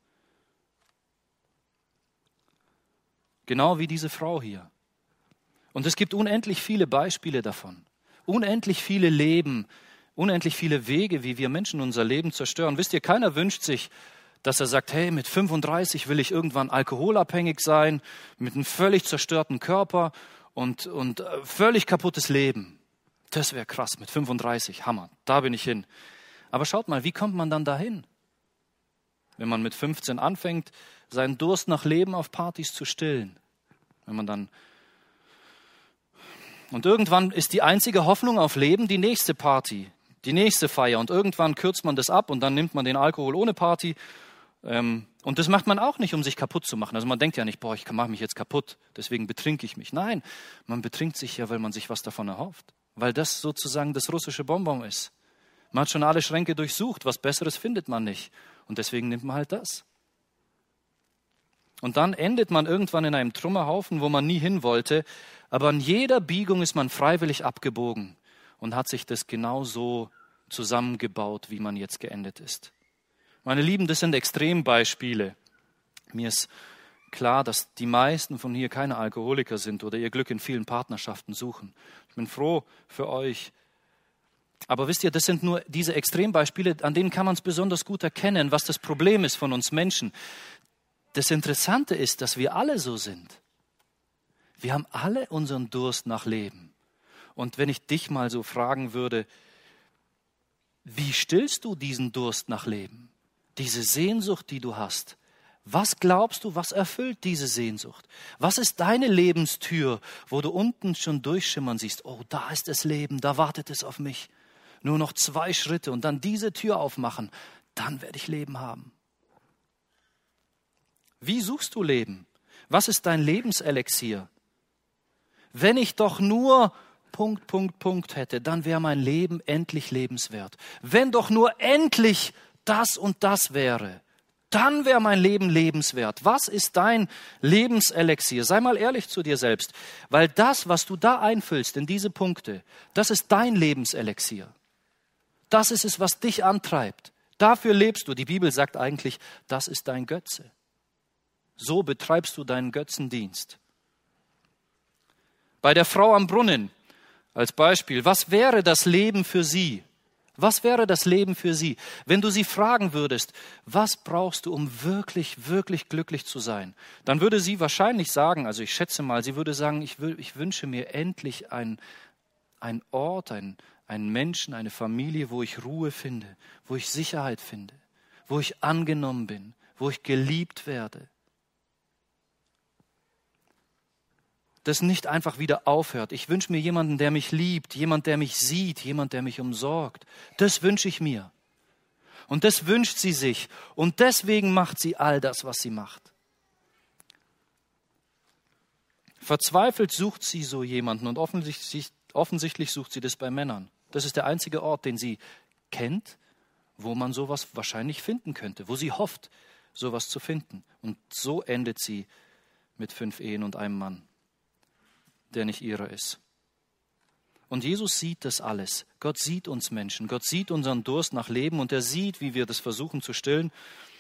Genau wie diese Frau hier. Und es gibt unendlich viele Beispiele davon. Unendlich viele Leben, unendlich viele Wege, wie wir Menschen unser Leben zerstören. Wisst ihr, keiner wünscht sich, dass er sagt, hey, mit fünfunddreißig will ich irgendwann alkoholabhängig sein, mit einem völlig zerstörten Körper und, und völlig kaputtes Leben. Das wäre krass, mit fünfunddreißig, Hammer, da bin ich hin. Aber schaut mal, wie kommt man dann dahin? Wenn man mit fünfzehn anfängt, seinen Durst nach Leben auf Partys zu stillen. Wenn man dann Und irgendwann ist die einzige Hoffnung auf Leben die nächste Party, die nächste Feier. Und irgendwann kürzt man das ab und dann nimmt man den Alkohol ohne Party. Und das macht man auch nicht, um sich kaputt zu machen. Also man denkt ja nicht, boah, ich mache mich jetzt kaputt, deswegen betrinke ich mich. Nein, man betrinkt sich ja, weil man sich was davon erhofft. Weil das sozusagen das russische Bonbon ist. Man hat schon alle Schränke durchsucht, was Besseres findet man nicht. Und deswegen nimmt man halt das. Und dann endet man irgendwann in einem Trümmerhaufen, wo man nie hin wollte. Aber an jeder Biegung ist man freiwillig abgebogen und hat sich das genau so zusammengebaut, wie man jetzt geendet ist. Meine Lieben, das sind Extrembeispiele. Mir ist klar, dass die meisten von hier keine Alkoholiker sind oder ihr Glück in vielen Partnerschaften suchen. Ich bin froh für euch. Aber wisst ihr, das sind nur diese Extrembeispiele, an denen kann man es besonders gut erkennen, was das Problem ist von uns Menschen. Das Interessante ist, dass wir alle so sind. Wir haben alle unseren Durst nach Leben. Und wenn ich dich mal so fragen würde, wie stillst du diesen Durst nach Leben? Diese Sehnsucht, die du hast. Was glaubst du, was erfüllt diese Sehnsucht? Was ist deine Lebenstür, wo du unten schon durchschimmern siehst? Oh, da ist das Leben, da wartet es auf mich. Nur noch zwei Schritte und dann diese Tür aufmachen, dann werde ich Leben haben. Wie suchst du Leben? Was ist dein Lebenselixier? Wenn ich doch nur Punkt, Punkt, Punkt hätte, dann wäre mein Leben endlich lebenswert. Wenn doch nur endlich das und das wäre, dann wäre mein Leben lebenswert. Was ist dein Lebenselixier? Sei mal ehrlich zu dir selbst, weil das, was du da einfüllst in diese Punkte, das ist dein Lebenselixier. Das ist es, was dich antreibt. Dafür lebst du. Die Bibel sagt eigentlich, das ist dein Götze. So betreibst du deinen Götzendienst. Bei der Frau am Brunnen als Beispiel, was wäre das Leben für sie? Was wäre das Leben für sie, wenn du sie fragen würdest, was brauchst du, um wirklich, wirklich glücklich zu sein? Dann würde sie wahrscheinlich sagen, also ich schätze mal, sie würde sagen, ich, will, ich wünsche mir endlich einen Ort, ein, einen Menschen, eine Familie, wo ich Ruhe finde, wo ich Sicherheit finde, wo ich angenommen bin, wo ich geliebt werde. Das nicht einfach wieder aufhört. Ich wünsche mir jemanden, der mich liebt, jemand, der mich sieht, jemand, der mich umsorgt. Das wünsche ich mir. Und das wünscht sie sich. Und deswegen macht sie all das, was sie macht. Verzweifelt sucht sie so jemanden und offensichtlich, offensichtlich sucht sie das bei Männern. Das ist der einzige Ort, den sie kennt, wo man sowas wahrscheinlich finden könnte, wo sie hofft, sowas zu finden. Und so endet sie mit fünf Ehen und einem Mann, der nicht ihrer ist. Und Jesus sieht das alles. Gott sieht uns Menschen. Gott sieht unseren Durst nach Leben und er sieht, wie wir das versuchen zu stillen.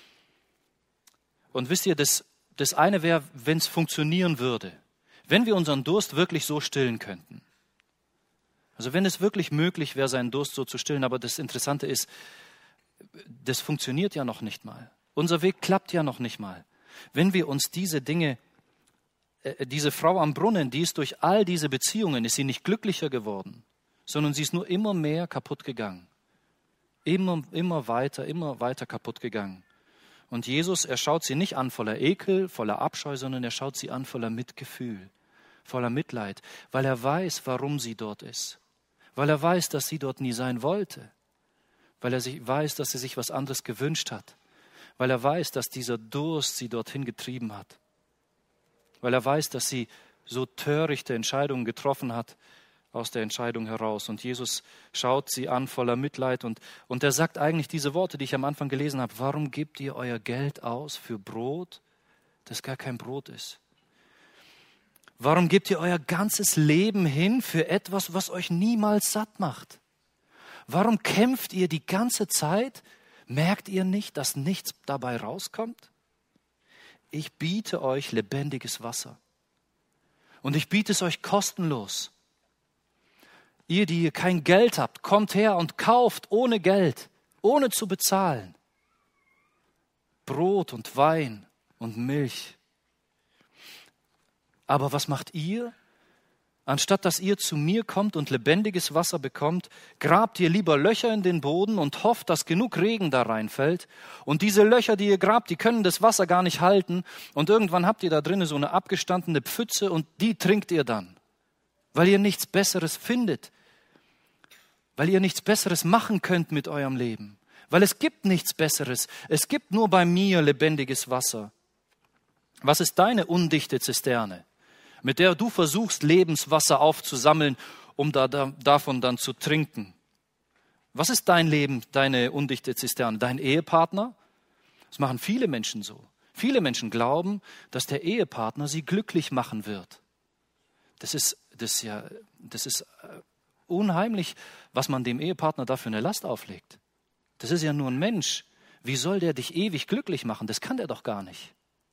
Und wisst ihr, das, das eine wäre, wenn es funktionieren würde. Wenn wir unseren Durst wirklich so stillen könnten. Also wenn es wirklich möglich wäre, seinen Durst so zu stillen. Aber das Interessante ist, das funktioniert ja noch nicht mal. Unser Weg klappt ja noch nicht mal. Wenn wir uns diese Dinge Diese Frau am Brunnen, die ist durch all diese Beziehungen, ist sie nicht glücklicher geworden, sondern sie ist nur immer mehr kaputt gegangen. Immer, immer weiter, immer weiter kaputt gegangen. Und Jesus, er schaut sie nicht an voller Ekel, voller Abscheu, sondern er schaut sie an voller Mitgefühl, voller Mitleid, weil er weiß, warum sie dort ist. Weil er weiß, dass sie dort nie sein wollte. Weil er sich weiß, dass sie sich was anderes gewünscht hat. Weil er weiß, dass dieser Durst sie dorthin getrieben hat. Weil er weiß, dass sie so törichte Entscheidungen getroffen hat aus der Entscheidung heraus. Und Jesus schaut sie an voller Mitleid und, und er sagt eigentlich diese Worte, die ich am Anfang gelesen habe. Warum gebt ihr euer Geld aus für Brot, das gar kein Brot ist? Warum gebt ihr euer ganzes Leben hin für etwas, was euch niemals satt macht? Warum kämpft ihr die ganze Zeit? Merkt ihr nicht, dass nichts dabei rauskommt? Ich biete euch lebendiges Wasser. Und ich biete es euch kostenlos. Ihr, die ihr kein Geld habt, kommt her und kauft ohne Geld, ohne zu bezahlen. Brot und Wein und Milch. Aber was macht ihr? Anstatt dass ihr zu mir kommt und lebendiges Wasser bekommt, grabt ihr lieber Löcher in den Boden und hofft, dass genug Regen da reinfällt. Und diese Löcher, die ihr grabt, die können das Wasser gar nicht halten. Und irgendwann habt ihr da drinnen so eine abgestandene Pfütze und die trinkt ihr dann, weil ihr nichts Besseres findet, weil ihr nichts Besseres machen könnt mit eurem Leben, weil es gibt nichts Besseres. Es gibt nur bei mir lebendiges Wasser. Was ist deine undichte Zisterne, mit der du versuchst, Lebenswasser aufzusammeln, um da, da, davon dann zu trinken? Was ist dein Leben, deine undichte Zisterne? Dein Ehepartner? Das machen viele Menschen so. Viele Menschen glauben, dass der Ehepartner sie glücklich machen wird. Das ist, das ist ja, das ist unheimlich, was man dem Ehepartner da für eine Last auflegt. Das ist ja nur ein Mensch. Wie soll der dich ewig glücklich machen? Das kann der doch gar nicht.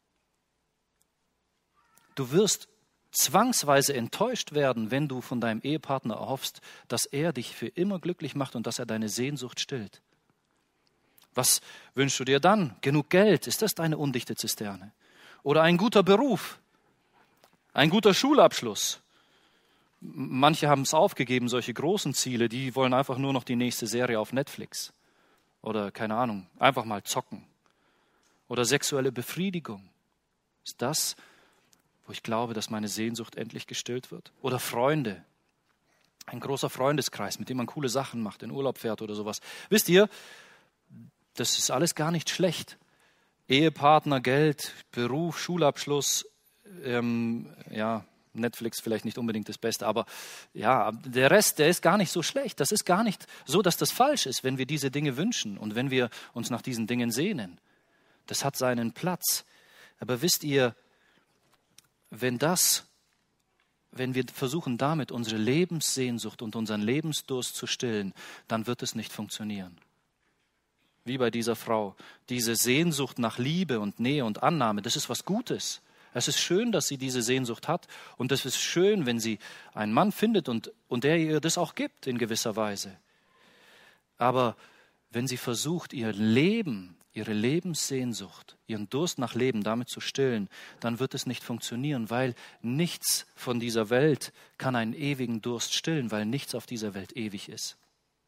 Du wirst zwangsweise enttäuscht werden, wenn du von deinem Ehepartner erhoffst, dass er dich für immer glücklich macht und dass er deine Sehnsucht stillt. Was wünschst du dir dann? Genug Geld, ist das deine undichte Zisterne? Oder ein guter Beruf? Ein guter Schulabschluss? Manche haben es aufgegeben, solche großen Ziele, die wollen einfach nur noch die nächste Serie auf Netflix. Oder, keine Ahnung, einfach mal zocken. Oder sexuelle Befriedigung. Ist das, wo ich glaube, dass meine Sehnsucht endlich gestillt wird? Oder Freunde. Ein großer Freundeskreis, mit dem man coole Sachen macht, in Urlaub fährt oder sowas. Wisst ihr, das ist alles gar nicht schlecht. Ehepartner, Geld, Beruf, Schulabschluss, ähm, ja, Netflix vielleicht nicht unbedingt das Beste, aber ja, der Rest, der ist gar nicht so schlecht. Das ist gar nicht so, dass das falsch ist, wenn wir diese Dinge wünschen und wenn wir uns nach diesen Dingen sehnen. Das hat seinen Platz. Aber wisst ihr, wenn das, wenn wir versuchen damit unsere Lebenssehnsucht und unseren Lebensdurst zu stillen, dann wird es nicht funktionieren. Wie bei dieser Frau. Diese Sehnsucht nach Liebe und Nähe und Annahme, das ist was Gutes. Es ist schön, dass sie diese Sehnsucht hat und es ist schön, wenn sie einen Mann findet und, und der ihr das auch gibt in gewisser Weise. Aber wenn sie versucht, ihr Leben, ihre Lebenssehnsucht, ihren Durst nach Leben damit zu stillen, dann wird es nicht funktionieren, weil nichts von dieser Welt kann einen ewigen Durst stillen, weil nichts auf dieser Welt ewig ist.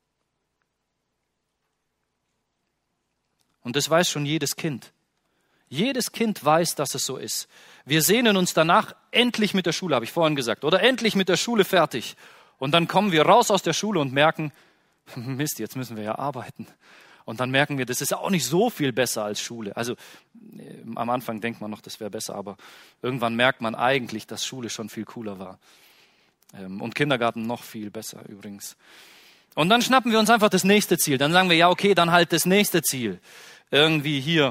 Und das weiß schon jedes Kind. Jedes Kind weiß, dass es so ist. Wir sehnen uns danach, endlich mit der Schule, habe ich vorhin gesagt, oder endlich mit der Schule fertig. Und dann kommen wir raus aus der Schule und merken, Mist, jetzt müssen wir ja arbeiten. Und dann merken wir, das ist auch nicht so viel besser als Schule. Also äh, am Anfang denkt man noch, das wäre besser, aber irgendwann merkt man eigentlich, dass Schule schon viel cooler war. Ähm, und Kindergarten noch viel besser übrigens. Und dann schnappen wir uns einfach das nächste Ziel. Dann sagen wir, ja okay, dann halt das nächste Ziel. Irgendwie hier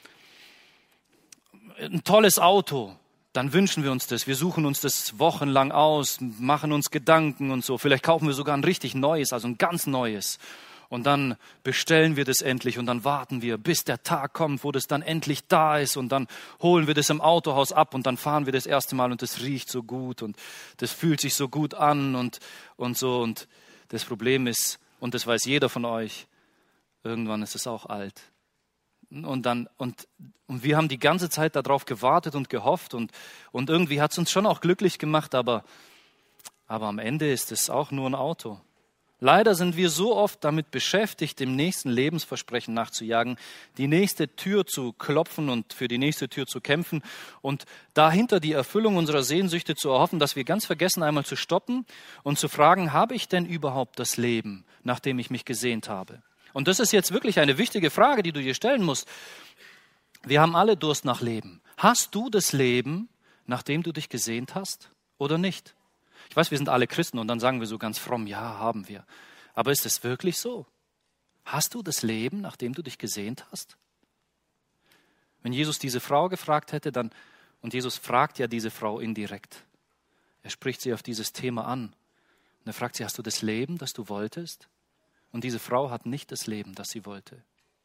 ein tolles Auto. Dann wünschen wir uns das. Wir suchen uns das wochenlang aus, machen uns Gedanken und so. Vielleicht kaufen wir sogar ein richtig neues, also ein ganz neues. Und dann bestellen wir das endlich und dann warten wir, bis der Tag kommt, wo das dann endlich da ist. Und dann holen wir das im Autohaus ab und dann fahren wir das erste Mal und das riecht so gut und das fühlt sich so gut an und, und so. Und das Problem ist, und das weiß jeder von euch, irgendwann ist es auch alt. Und dann, und, und wir haben die ganze Zeit darauf gewartet und gehofft und, und irgendwie hat es uns schon auch glücklich gemacht, aber, aber am Ende ist es auch nur ein Auto. Leider sind wir so oft damit beschäftigt, dem nächsten Lebensversprechen nachzujagen, die nächste Tür zu klopfen und für die nächste Tür zu kämpfen und dahinter die Erfüllung unserer Sehnsüchte zu erhoffen, dass wir ganz vergessen, einmal zu stoppen und zu fragen, habe ich denn überhaupt das Leben, nach dem ich mich gesehnt habe? Und das ist jetzt wirklich eine wichtige Frage, die du dir stellen musst. Wir haben alle Durst nach Leben. Hast du das Leben, nach dem du dich gesehnt hast oder nicht? Ich weiß, wir sind alle Christen und dann sagen wir so ganz fromm, ja, haben wir. Aber ist es wirklich so? Hast du das Leben, nach dem du dich gesehnt hast? Wenn Jesus diese Frau gefragt hätte, dann, und Jesus fragt ja diese Frau indirekt. Er spricht sie auf dieses Thema an. Und er fragt sie, hast du das Leben, das du wolltest? Und diese Frau hat nicht das Leben, das sie wollte.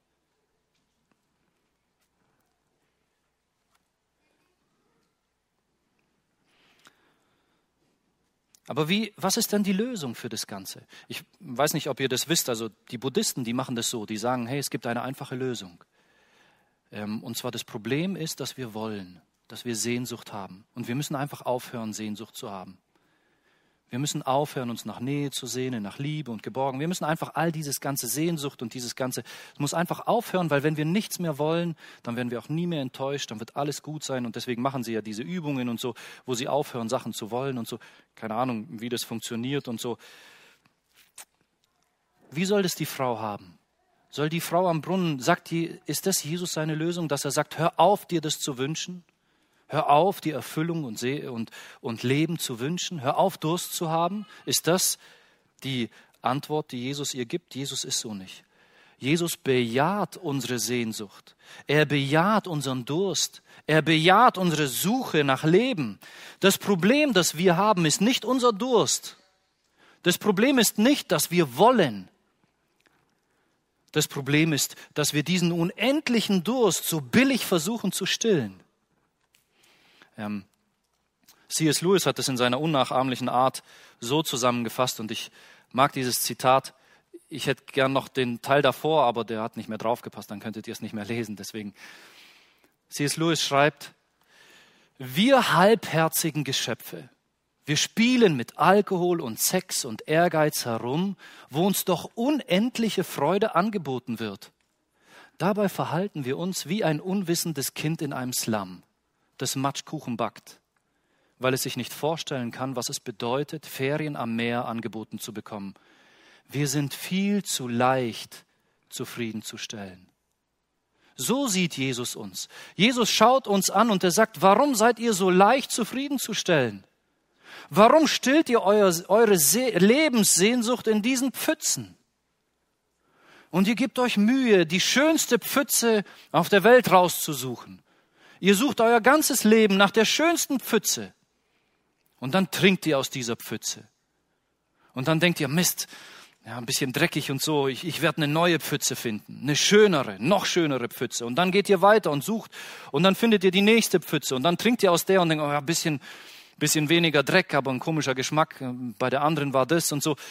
Aber wie, was ist denn die Lösung für das Ganze? Ich weiß nicht, ob ihr das wisst, also die Buddhisten, die machen das so, die sagen, hey, es gibt eine einfache Lösung. Ähm, und zwar das Problem ist, dass wir wollen, dass wir Sehnsucht haben. Und wir müssen einfach aufhören, Sehnsucht zu haben. Wir müssen aufhören, uns nach Nähe zu sehnen, nach Liebe und Geborgen. Wir müssen einfach all dieses ganze Sehnsucht und dieses ganze, es muss einfach aufhören, weil wenn wir nichts mehr wollen, dann werden wir auch nie mehr enttäuscht, dann wird alles gut sein. Und deswegen machen sie ja diese Übungen und so, wo sie aufhören, Sachen zu wollen und so. Keine Ahnung, wie das funktioniert und so. Wie soll das die Frau haben? Soll die Frau am Brunnen, sagt die, ist das Jesus seine Lösung, dass er sagt, hör auf, dir das zu wünschen? Hör auf, die Erfüllung und, See und, und Leben zu wünschen. Hör auf, Durst zu haben. Ist das die Antwort, die Jesus ihr gibt? Jesus ist so nicht. Jesus bejaht unsere Sehnsucht. Er bejaht unseren Durst. Er bejaht unsere Suche nach Leben. Das Problem, das wir haben, ist nicht unser Durst. Das Problem ist nicht, dass wir wollen. Das Problem ist, dass wir diesen unendlichen Durst so billig versuchen zu stillen. Ähm, C S Lewis hat es in seiner unnachahmlichen Art so zusammengefasst und ich mag dieses Zitat. Ich hätte gern noch den Teil davor, aber der hat nicht mehr draufgepasst, dann könntet ihr es nicht mehr lesen. Deswegen, C S Lewis schreibt, wir halbherzigen Geschöpfe, wir spielen mit Alkohol und Sex und Ehrgeiz herum, wo uns doch unendliche Freude angeboten wird. Dabei verhalten wir uns wie ein unwissendes Kind in einem Slum, das Matschkuchen backt, weil es sich nicht vorstellen kann, was es bedeutet, Ferien am Meer angeboten zu bekommen. Wir sind viel zu leicht zufriedenzustellen. So sieht Jesus uns. Jesus schaut uns an und er sagt, warum seid ihr so leicht zufriedenzustellen? Warum stillt ihr euer, eure Se- Lebenssehnsucht in diesen Pfützen? Und ihr gebt euch Mühe, die schönste Pfütze auf der Welt rauszusuchen. Ihr sucht euer ganzes Leben nach der schönsten Pfütze. Und dann trinkt ihr aus dieser Pfütze. Und dann denkt ihr, Mist, ja, ein bisschen dreckig und so, ich, ich werde eine neue Pfütze finden. Eine schönere, noch schönere Pfütze. Und dann geht ihr weiter und sucht. Und dann findet ihr die nächste Pfütze. Und dann trinkt ihr aus der und denkt, oh ja, ein bisschen, bisschen weniger Dreck, aber ein komischer Geschmack. Bei der anderen war das und so.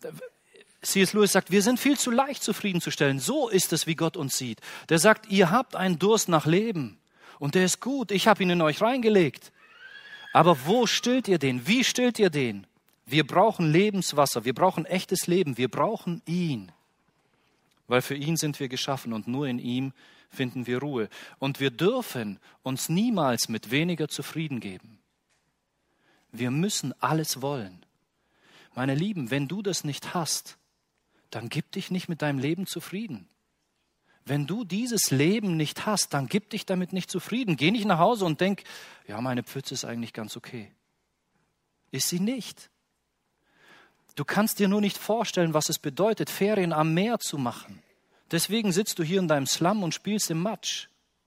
C S Lewis sagt, wir sind viel zu leicht zufriedenzustellen. So ist es, wie Gott uns sieht. Der sagt, ihr habt einen Durst nach Leben. Und der ist gut, ich habe ihn in euch reingelegt. Aber wo stillt ihr den? Wie stillt ihr den? Wir brauchen Lebenswasser, wir brauchen echtes Leben, wir brauchen ihn. Weil für ihn sind wir geschaffen und nur in ihm finden wir Ruhe. Und wir dürfen uns niemals mit weniger zufrieden geben. Wir müssen alles wollen. Meine Lieben, wenn du das nicht hast, dann gib dich nicht mit deinem Leben zufrieden. Wenn du dieses Leben nicht hast, dann gib dich damit nicht zufrieden. Geh nicht nach Hause und denk, ja, meine Pfütze ist eigentlich ganz okay. Ist sie nicht. Du kannst dir nur nicht vorstellen, was es bedeutet, Ferien am Meer zu machen. Deswegen sitzt du hier in deinem Slum und spielst im Matsch.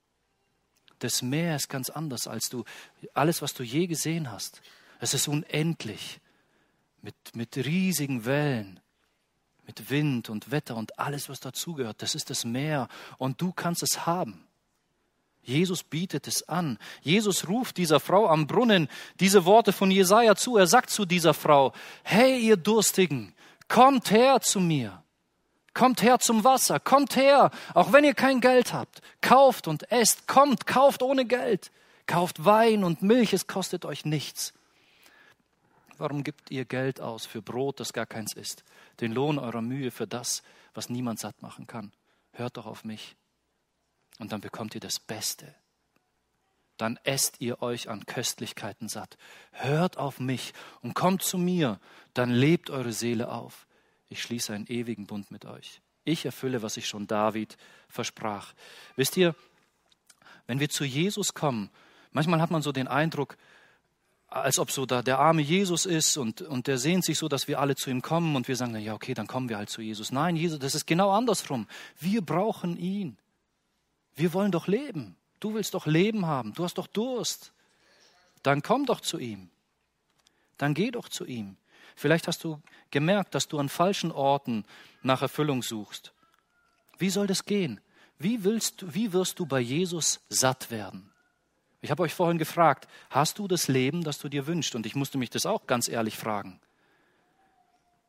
Das Meer ist ganz anders als du, alles, was du je gesehen hast. Es ist unendlich, mit, mit riesigen Wellen. Mit Wind und Wetter und alles, was dazugehört. Das ist das Meer und du kannst es haben. Jesus bietet es an. Jesus ruft dieser Frau am Brunnen diese Worte von Jesaja zu. Er sagt zu dieser Frau, hey ihr Durstigen, kommt her zu mir. Kommt her zum Wasser, kommt her, auch wenn ihr kein Geld habt. Kauft und esst, kommt, kauft ohne Geld. Kauft Wein und Milch, es kostet euch nichts. Warum gebt ihr Geld aus für Brot, das gar keins ist? Den Lohn eurer Mühe für das, was niemand satt machen kann. Hört doch auf mich. Und dann bekommt ihr das Beste. Dann esst ihr euch an Köstlichkeiten satt. Hört auf mich und kommt zu mir. Dann lebt eure Seele auf. Ich schließe einen ewigen Bund mit euch. Ich erfülle, was ich schon David versprach. Wisst ihr, wenn wir zu Jesus kommen, manchmal hat man so den Eindruck, als ob so da der arme Jesus ist und, und der sehnt sich so, dass wir alle zu ihm kommen und wir sagen, ja okay, dann kommen wir halt zu Jesus. Nein, Jesus, das ist genau andersrum. Wir brauchen ihn. Wir wollen doch leben. Du willst doch Leben haben. Du hast doch Durst. Dann komm doch zu ihm. Dann geh doch zu ihm. Vielleicht hast du gemerkt, dass du an falschen Orten nach Erfüllung suchst. Wie soll das gehen? Wie willst du, wie wirst du bei Jesus satt werden? Ich habe euch vorhin gefragt, hast du das Leben, das du dir wünschst? Und ich musste mich das auch ganz ehrlich fragen.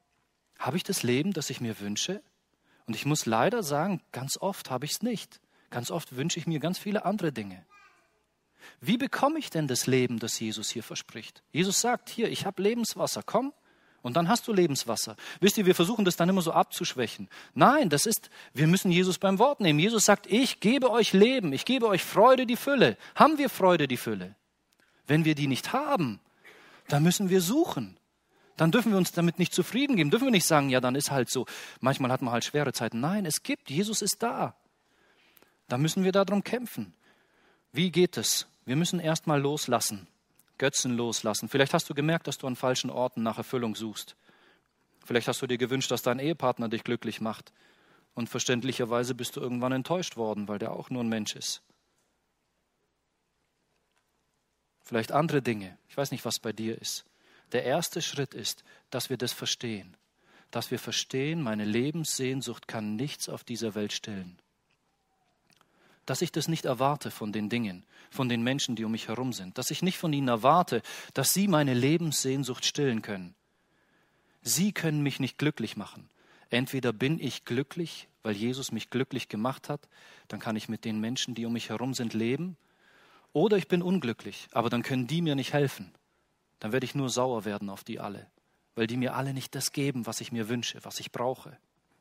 Habe ich das Leben, das ich mir wünsche? Und ich muss leider sagen, ganz oft habe ich es nicht. Ganz oft wünsche ich mir ganz viele andere Dinge. Wie bekomme ich denn das Leben, das Jesus hier verspricht? Jesus sagt, hier, ich habe Lebenswasser, komm. Und dann hast du Lebenswasser. Wisst ihr, wir versuchen das dann immer so abzuschwächen. Nein, das ist, wir müssen Jesus beim Wort nehmen. Jesus sagt, ich gebe euch Leben, ich gebe euch Freude, die Fülle. Haben wir Freude, die Fülle? Wenn wir die nicht haben, dann müssen wir suchen. Dann dürfen wir uns damit nicht zufrieden geben. Dürfen wir nicht sagen, ja, dann ist halt so. Manchmal hat man halt schwere Zeiten. Nein, es gibt, Jesus ist da. Da müssen wir darum kämpfen. Wie geht es? Wir müssen erst mal loslassen. Götzen loslassen. Vielleicht hast du gemerkt, dass du an falschen Orten nach Erfüllung suchst. Vielleicht hast du dir gewünscht, dass dein Ehepartner dich glücklich macht. Und verständlicherweise bist du irgendwann enttäuscht worden, weil der auch nur ein Mensch ist. Vielleicht andere Dinge. Ich weiß nicht, was bei dir ist. Der erste Schritt ist, dass wir das verstehen. Dass wir verstehen, meine Lebenssehnsucht kann nichts auf dieser Welt stillen. Dass ich das nicht erwarte von den Dingen, von den Menschen, die um mich herum sind. Dass ich nicht von ihnen erwarte, dass sie meine Lebenssehnsucht stillen können. Sie können mich nicht glücklich machen. Entweder bin ich glücklich, weil Jesus mich glücklich gemacht hat, dann kann ich mit den Menschen, die um mich herum sind, leben. Oder ich bin unglücklich, aber dann können die mir nicht helfen. Dann werde ich nur sauer werden auf die alle, weil die mir alle nicht das geben, was ich mir wünsche, was ich brauche.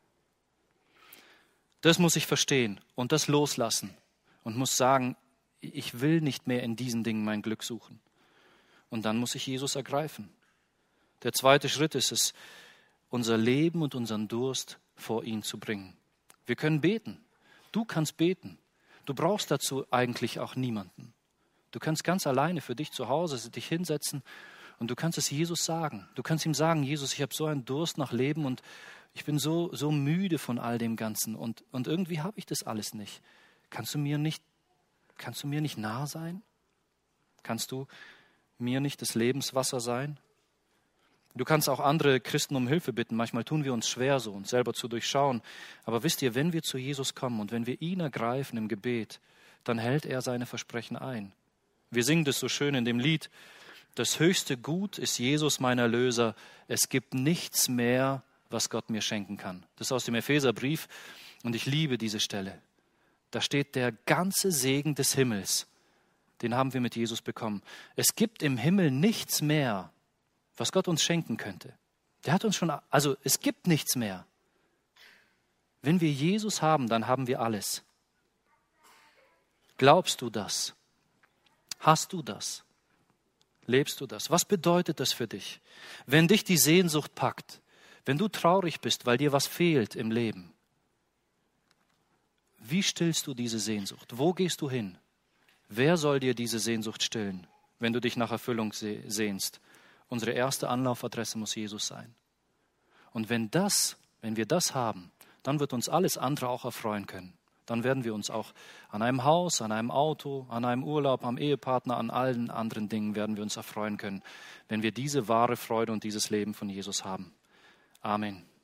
Das muss ich verstehen und das loslassen und muss sagen, ich will nicht mehr in diesen Dingen mein Glück suchen. Und dann muss ich Jesus ergreifen. Der zweite Schritt ist es, unser Leben und unseren Durst vor ihn zu bringen. Wir können beten. Du kannst beten. Du brauchst dazu eigentlich auch niemanden. Du kannst ganz alleine für dich zu Hause dich hinsetzen und du kannst es Jesus sagen. Du kannst ihm sagen, Jesus, ich habe so einen Durst nach Leben und ich bin so, so müde von all dem Ganzen und, und irgendwie habe ich das alles nicht. Kannst du mir nicht, kannst du mir nicht nah sein? Kannst du mir nicht das Lebenswasser sein? Du kannst auch andere Christen um Hilfe bitten. Manchmal tun wir uns schwer, so uns selber zu durchschauen. Aber wisst ihr, wenn wir zu Jesus kommen und wenn wir ihn ergreifen im Gebet, dann hält er seine Versprechen ein. Wir singen das so schön in dem Lied. Das höchste Gut ist Jesus, mein Erlöser. Es gibt nichts mehr, was Gott mir schenken kann. Das ist aus dem Epheserbrief und ich liebe diese Stelle. Da steht der ganze Segen des Himmels, den haben wir mit Jesus bekommen. Es gibt im Himmel nichts mehr, was Gott uns schenken könnte. Der hat uns schon, also es gibt nichts mehr. Wenn wir Jesus haben, dann haben wir alles. Glaubst du das? Hast du das? Lebst du das? Was bedeutet das für dich? Wenn dich die Sehnsucht packt, wenn du traurig bist, weil dir was fehlt im Leben, wie stillst du diese Sehnsucht? Wo gehst du hin? Wer soll dir diese Sehnsucht stillen, wenn du dich nach Erfüllung sehnst? Unsere erste Anlaufadresse muss Jesus sein. Und wenn das, wenn wir das haben, dann wird uns alles andere auch erfreuen können. Dann werden wir uns auch an einem Haus, an einem Auto, an einem Urlaub, am Ehepartner, an allen anderen Dingen werden wir uns erfreuen können, wenn wir diese wahre Freude und dieses Leben von Jesus haben. Amen.